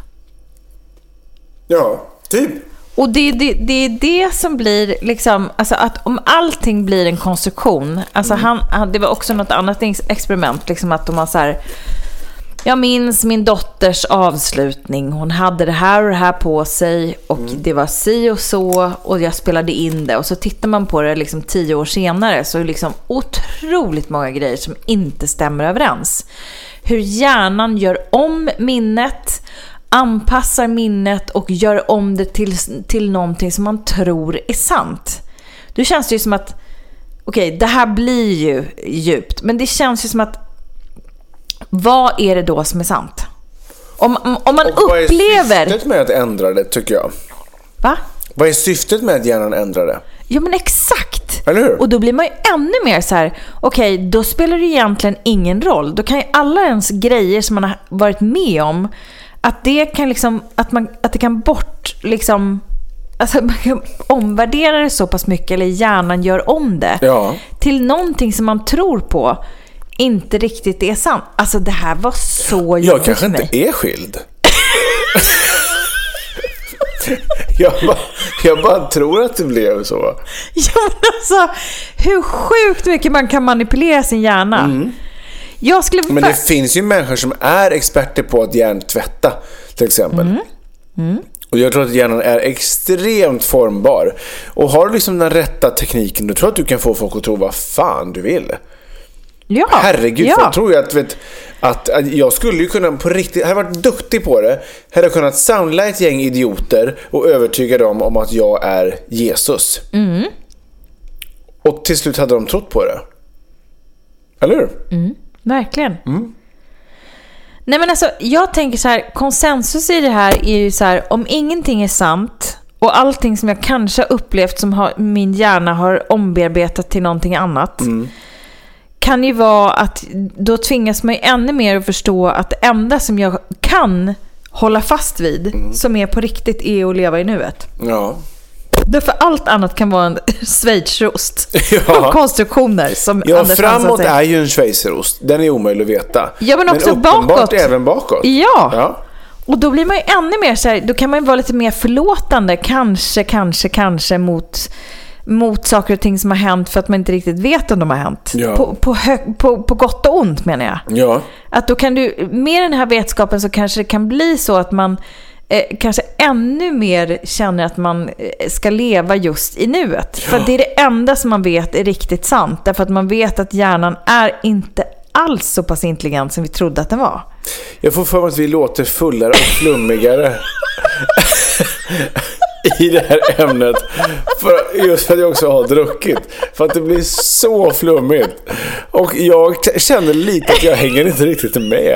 Ja, typ. Och det är det som blir liksom, alltså att om allting blir en konstruktion, alltså det var också något annat experiment, liksom att de har så här, jag minns min dotters avslutning, hon hade det här på sig och det var si och så och jag spelade in det och så tittar man på det liksom 10 år senare, så är det liksom otroligt många grejer som inte stämmer överens. Hur hjärnan gör om minnet, anpassar minnet och gör om det till någonting som man tror är sant. Då känns det ju som att okej, det här blir ju djupt, men det känns ju som att vad är det då som är sant? Om man upplever... Vad är syftet med att ändra det, tycker jag? Va? Vad är syftet med att hjärnan ändrar det? Ja, men exakt. Eller hur? Och då blir man ju ännu mer så här, okej, då spelar det egentligen ingen roll. Då kan ju alla ens grejer som man har varit med om, att det kan liksom, att det kan bort liksom, alltså man kan omvärdera det så pass mycket, eller hjärnan gör om det till någonting som man tror på inte riktigt är sant. Alltså det här var så jobbigt. Jag kanske inte är skild. Jag bara tror att det blev så. Ja, men alltså, hur sjukt mycket man kan manipulera sin hjärna. Men det finns ju människor som är experter på att hjärntvätta, till exempel. Och jag tror att hjärnan är extremt formbar. Och har du liksom den rätta tekniken, då tror jag att du kan få folk att tro vad fan du vill. Ja, herregud, för jag tror ju att jag skulle ju kunna på riktigt, jag hade varit duktig på det, hade kunnat samla ett gäng idioter och övertyga dem om att jag är Jesus. Och till slut hade de trott på det. Eller hur? Verkligen. Nej, men alltså, jag tänker så här, konsensus i det här är ju så här, om ingenting är sant och allting som jag kanske har upplevt som min hjärna har ombearbetat till någonting annat, kan ju vara att då tvingas man ju ännu mer att förstå att det enda som jag kan hålla fast vid som är på riktigt är att leva i nuet. Ja. Därför allt annat kan vara en schweizerost. Konstruktioner som Anders framåt är ju en schweizerost. Den är omöjlig att veta. Ja, men också bakåt. Även bakåt. Ja. Och då blir man ju ännu mer så här, då kan man ju vara lite mer förlåtande kanske mot saker och ting som har hänt, för att man inte riktigt vet om de har hänt. Ja. På gott och ont, menar jag. Ja. Att då kan du, med den här vetskapen, så kanske det kan bli så att man kanske ännu mer känner att man ska leva just i nuet. För det är det enda som man vet är riktigt sant. Därför att man vet att hjärnan är inte alls så pass intelligent som vi trodde att den var. Jag får för mig att vi låter fullare och flummigare i det här ämnet, just för att jag också har druckit, för att det blir så flummigt. Och jag känner lite att jag hänger inte riktigt med.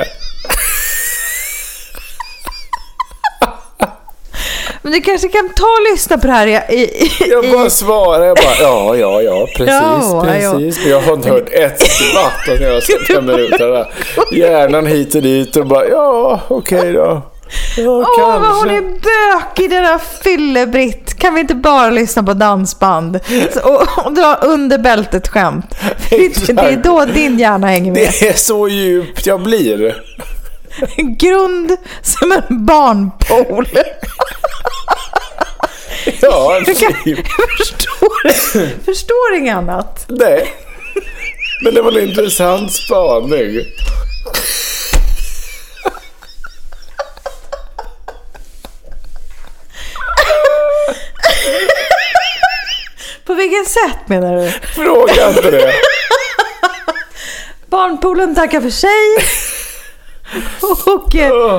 Men du kanske kan ta och lyssna på det här. Jag bara svarar. Jag bara, ja, precis. Men jag har inte hört ett skvatt när jag har sett 5 minuter. Hjärnan hit och dit och bara, okej då. Vad hon är bökig, den där fyllebritt. Kan vi inte bara lyssna på dansband och dra under bältet skämt? Det är då din hjärna hänger med. Det är så djupt jag blir. Grund som en barnpool. Ja, jag förstår inget annat. Nej. Men det var en intressant spaning. På vilken sätt menar du? Fråga inte det. Barnpoolen tackar för sig. Och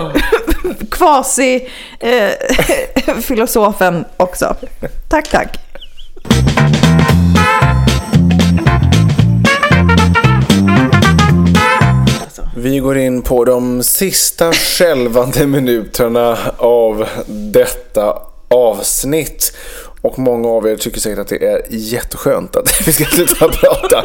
kvasi filosofen också. Tack. Vi går in på de sista skälvande minuterna av detta avsnitt. Och många av er tycker säkert att det är jätteskönt att vi ska sluta prata.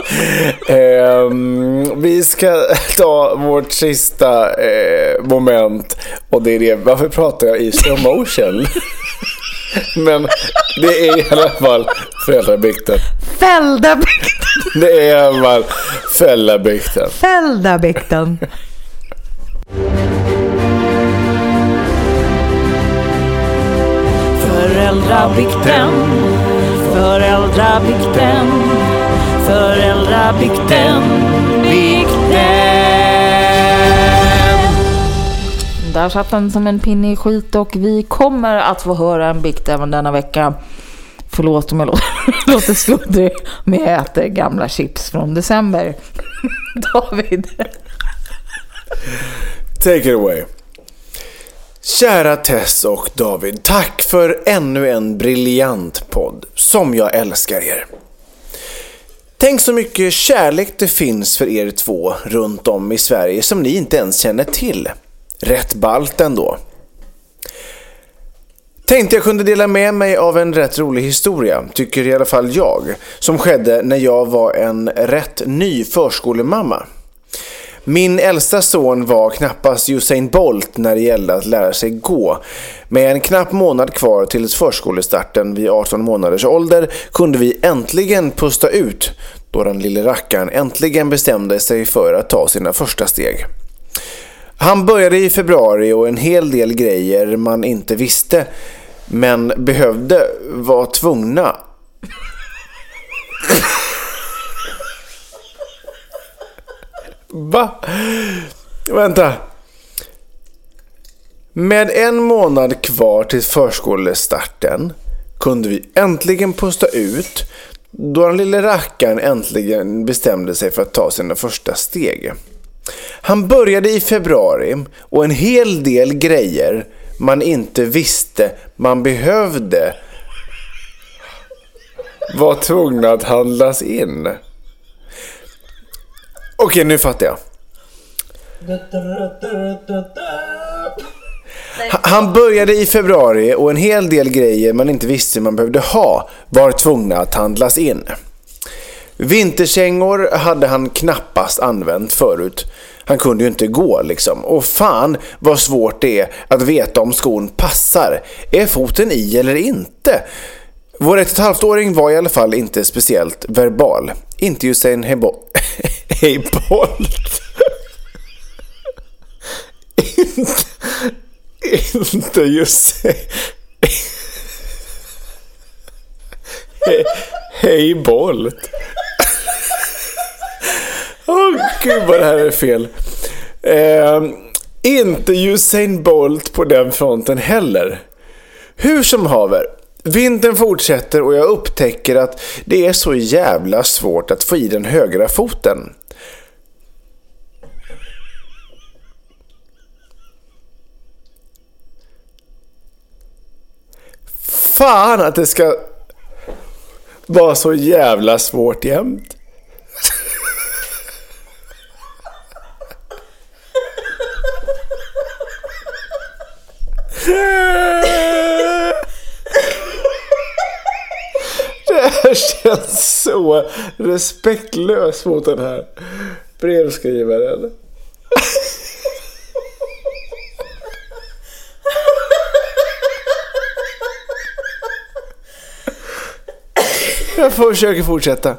Vi ska ta vårt sista moment. Och det är det, varför pratar jag i slow motion? Men det är i alla fall Fällabikten. Det är i alla fall Fällabikten. Föräldrabikten. Där satt den som en pinne i skit, och vi kommer att få höra en bikt även denna vecka. Förlåt om jag låter sluddrig, men jag äter gamla chips från december. David. Take it away. Kära Tess och David, tack för ännu en briljant podd som jag älskar er. Tänk så mycket kärlek det finns för er två runt om i Sverige som ni inte ens känner till. Rätt ballt ändå. Tänkte jag kunde dela med mig av en rätt rolig historia, tycker i alla fall jag, som skedde när jag var en rätt ny förskolemamma. Min äldsta son var knappast Usain Bolt när det gällde att lära sig gå. Med en knapp månad kvar till förskolestarten vid 18 månaders ålder kunde vi äntligen pusta ut då den lille rackaren äntligen bestämde sig för att ta sina första steg. Han började i februari och en hel del grejer man inte visste men behövde var tvungna. Va? Vänta. Med en månad kvar till förskolestarten kunde vi äntligen pusta ut då den lille rackaren äntligen bestämde sig för att ta sina första steg. Han började i februari och en hel del grejer man inte visste man behövde var tvungna att handlas in. Okej, nu fattar jag. Han började i februari och en hel del grejer man inte visste man behövde ha var tvungna att handlas in. Vinterkängor hade han knappast använt förut. Han kunde ju inte gå liksom. Och fan vad svårt det är att veta om skon passar. Är foten i eller inte? Vår 1,5-åring var i alla fall inte speciellt verbal. Inte ju sen Heybolt. Inte just Heybolt. Gud vad det här är fel. Inte Usain Bolt på den fronten heller. Hur som haver, vintern fortsätter och jag upptäcker att det är så jävla svårt att få i den högra foten. Fan att det ska vara så jävla svårt jämt. Det här känns så respektlöst mot den här brevskrivaren. Jag försöker fortsätta.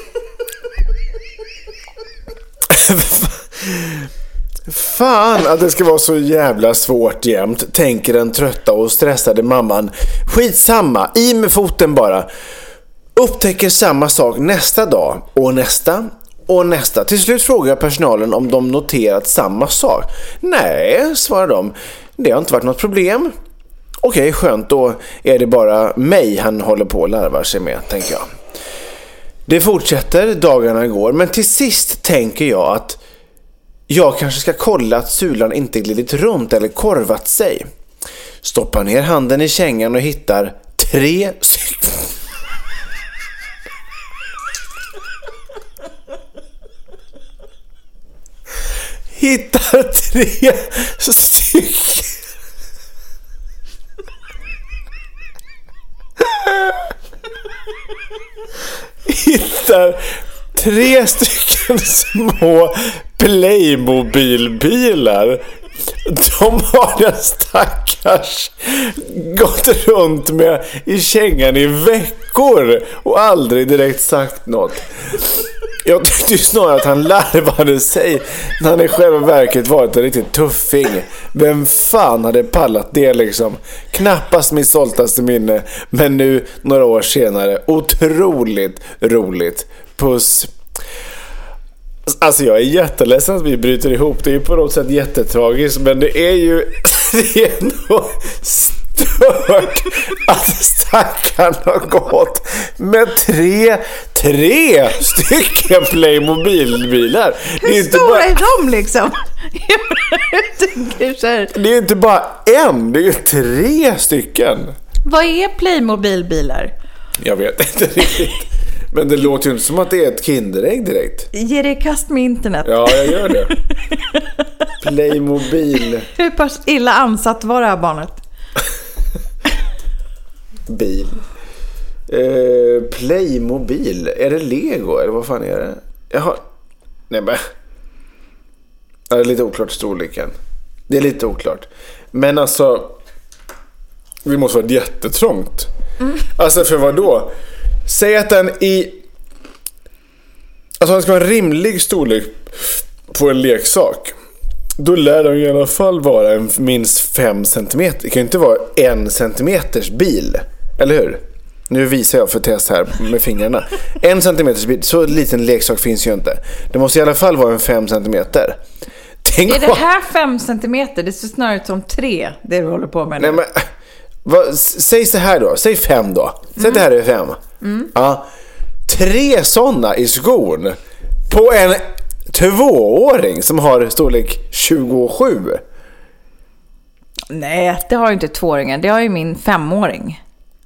Fan att det ska vara så jävla svårt jämt, tänker den trötta och stressade mamman. Skitsamma, i med foten bara. Upptäcker samma sak nästa dag och nästa och nästa. Till slut frågar personalen om de noterat samma sak. Nej, svarar de. Det har inte varit något problem. Okej, skönt, då är det bara mig han håller på och larvar sig med, tänker jag. Det fortsätter, dagarna går, men till sist tänker jag att jag kanske ska kolla att sulan inte glidit runt eller korvat sig. Stoppar ner handen i kängan och hittar 3 stycken. Hittar 3 stycken. Hittar 3 stycken små Playmobil-bilar. De har den stackars gått runt med i kängan i veckor och aldrig direkt sagt något. Jag tyckte ju snarare att han larvade sig när han i själva verket varit en riktigt tuffing. Vem fan hade pallat det liksom? Knappast mitt stoltaste minne, men nu några år senare otroligt roligt. Puss. Alltså jag är jätteledsen att vi bryter ihop. Det är ju på något sätt jättetragiskt, men det är ju det är nog stört att stackarn har gått med 3 stycken Playmobil-bilar. Hur stora är de liksom? Det är inte bara en, det är 3 stycken. Vad är Playmobil-bilar? Jag vet inte riktigt. Men det låter ju inte som att det är ett Kinderägg direkt. Ge dig i kast med internet. Ja, jag gör det. Playmobil. Hur pass illa ansatt var det här barnet? Bil. Playmobil. Är det Lego eller vad fan är det? Jaha. Nej men. Det är lite oklart storleken. Det är lite oklart. Men alltså, vi måste vara jättetrångt. Alltså för vad då? Säg att den alltså den ska ha en rimlig storlek på en leksak. Då lär den i alla fall vara minst 5 centimeter. Det kan ju inte vara 1 centimeters bil. Eller hur? Nu visar jag för test här med fingrarna. 1 centimeters bil, så liten leksak finns ju inte. Det måste i alla fall vara en 5 centimeter. Är det här 5 centimeter? Det ser snarare ut som 3, det du håller på med nu. Nej, men, säg så här då. Säg 5 då. Säg det här är 5. Ja. 3 sådana i skon på en 2-åring som har storlek 27. Nej, det har ju inte 2-åringen. Det har ju min 5-åring.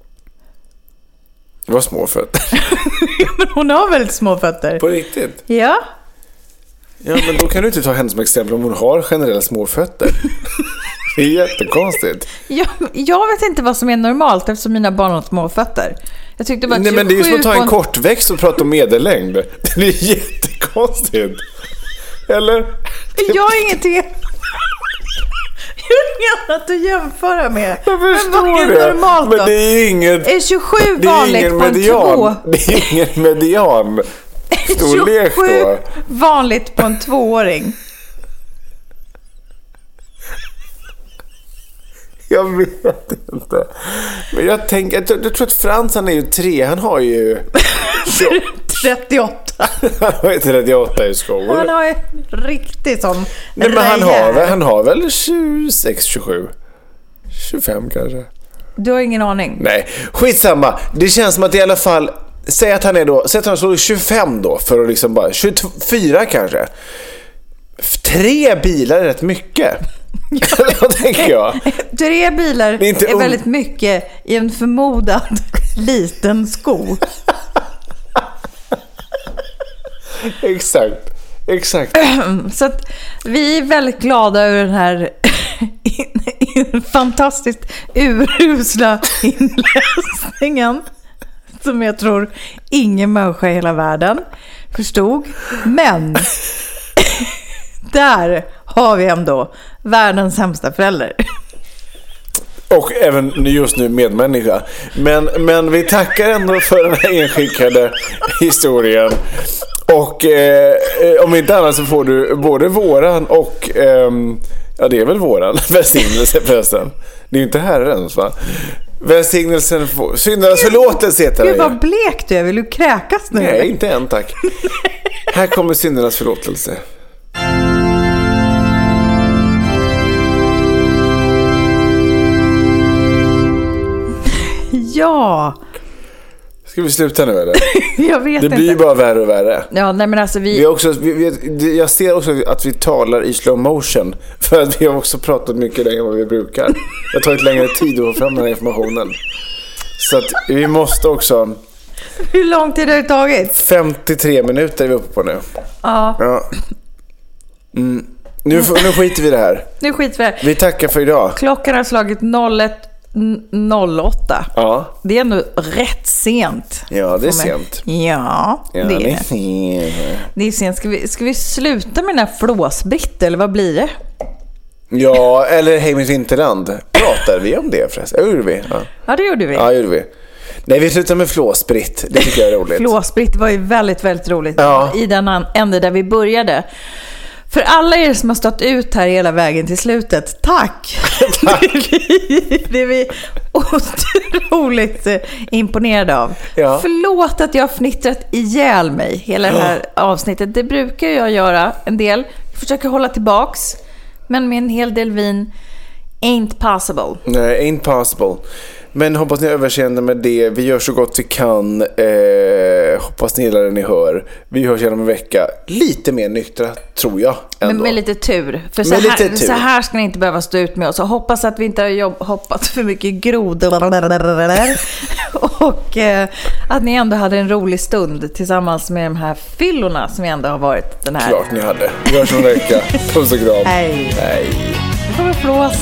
Vad små fötter. Men hon har väldigt små fötter. På riktigt? Ja. Ja, men då kan du inte ta henne som exempel om hon har generellt små fötter. Det är jättekonstigt. Jag vet inte vad som är normalt eftersom mina barn har små fötter. Jag tyckte bara nej, men det är ju som att ta en kortväxt och prata om medellängd. Det är jättekonstigt. Eller? Jag har ingenting. Jag har inget att jämföra med. Jag förstår men det. Normalt, men det är inget. Är 27 vanligt på en 2? Det är ingen median. Storlek 27 då. vanligt på en 2-åring. Jag vet inte. Men jag tror att Frans, han är ju 3. Han har ju 38. Han har ju 38 i skor. Han har ju riktigt sån. Nej, men han har väl 26, 27, 25 kanske. Du har ingen aning. Nej, skitsamma. Det känns som att i alla fall, säg att han slår 25 då, för att liksom bara 24 kanske. 3 bilar är rätt mycket. Vad tänker jag? 3 bilar är väldigt mycket i en förmodad liten sko. Exakt. Så att vi är väldigt glada över den här fantastiskt urusla inläsningen som jag tror ingen människa i hela världen förstod. Men där har vi ändå världens sämsta förälder. Och även just nu medmänniska. Men vi tackar ändå för den här enskickade historien. Och om inte annat så får du både våran och ja, det är väl våran välsignelse förresten. Det är ju inte Herrens, va? Välsignelsen får syndernas förlåtelse heter det. Gud vad blek du är, vill du kräkas nu? Nej, inte än tack. Här kommer syndernas förlåtelse. Ja. Ska vi sluta nu eller? Jag vet inte. Det blir ju bara värre och värre. Ja, nej men alltså jag ser också att vi talar i slow motion. För att vi har också pratat mycket längre än vad vi brukar. Det har tagit längre tid att få fram den här informationen. Så att vi måste också... Hur lång tid har det tagit? 53 minuter är vi uppe på nu. Ja. Nu skiter vi det här. Nu skiter vi det här. Vi tackar för idag. Klockan har slagit 01:08. Ja. Det är ändå rätt sent. Ja, det är sent. Ja, det är det är sent. Ska vi sluta med den här flåsbritt eller vad blir det? Ja, eller Hej mitt vinterland. Pratade vi om det förresten? Gjorde vi? Ja, det gjorde vi. Ja, gjorde vi. Nej, vi slutar med flåsbritt. Det tycker jag är roligt. Flåsbritt var ju väldigt, väldigt roligt. Ja. I den ände där vi började. För alla er som har stått ut här hela vägen till slutet, tack! Det är vi otroligt imponerade av. Ja. Förlåt att jag har fnittrat ihjäl mig hela det här avsnittet. Det brukar jag göra en del. Jag försöker hålla tillbaks, men med en hel del vin Ain't possible. Nej, ain't possible. Men hoppas ni överkänner med det. Vi gör så gott vi kan. Hoppas ni gillar det ni hör. Vi hörs igen om en vecka. Lite mer nyktra, tror jag. Men med lite tur. För så här ska ni inte behöva stå ut med oss. Och hoppas att vi inte har hoppat för mycket grodor. Och att ni ändå hade en rolig stund tillsammans med de här fyllorna som vi ändå har varit den här. Klart ni hade. Vi hörs om en vecka. Puss och kram. Hej. Nu kommer flås.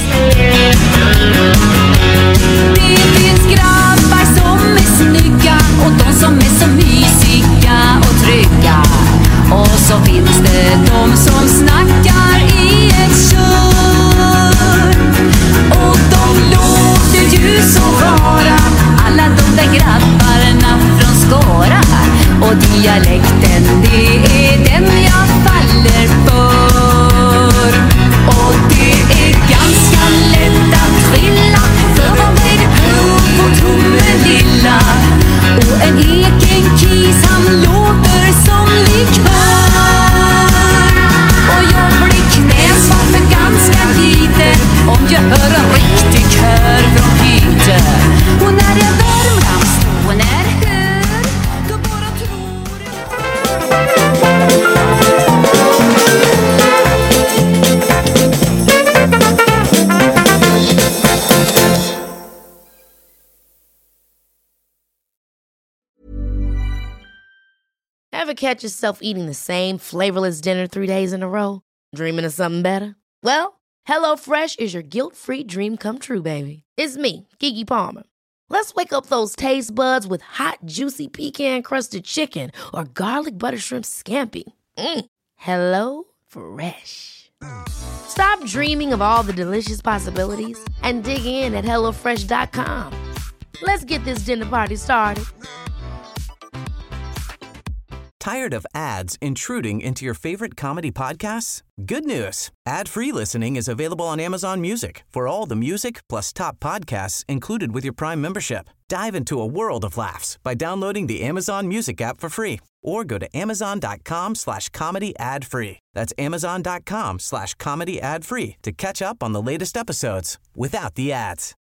Det finns grabbar som är snygga och de som är så mysiga och trygga. Och så finns det de som snackar i ett kör. Och de låter ju så vara, alla de där grabbarna från Skåra. Och dialekten, det är den jag faller för. Och det är ganska lätt att trilla, för man blir prov på Tomelilla. Och en egen kis, han låter som likör. Och jag blir knäsvart för ganska lite om jag hör en riktig kör från Piteå. Och när jag Värmlandsstående hör, då bara tror jag. Ever catch yourself eating the same flavorless dinner 3 days in a row? Dreaming of something better? Well, HelloFresh is your guilt-free dream come true, baby. It's me, Keke Palmer. Let's wake up those taste buds with hot, juicy pecan-crusted chicken or garlic butter shrimp scampi. Hello Fresh. Stop dreaming of all the delicious possibilities and dig in at HelloFresh.com. Let's get this dinner party started. Tired of ads intruding into your favorite comedy podcasts? Good news. Ad-free listening is available on Amazon Music for all the music plus top podcasts included with your Prime membership. Dive into a world of laughs by downloading the Amazon Music app for free or go to amazon.com/comedy ad-free. That's amazon.com/comedy ad-free to catch up on the latest episodes without the ads.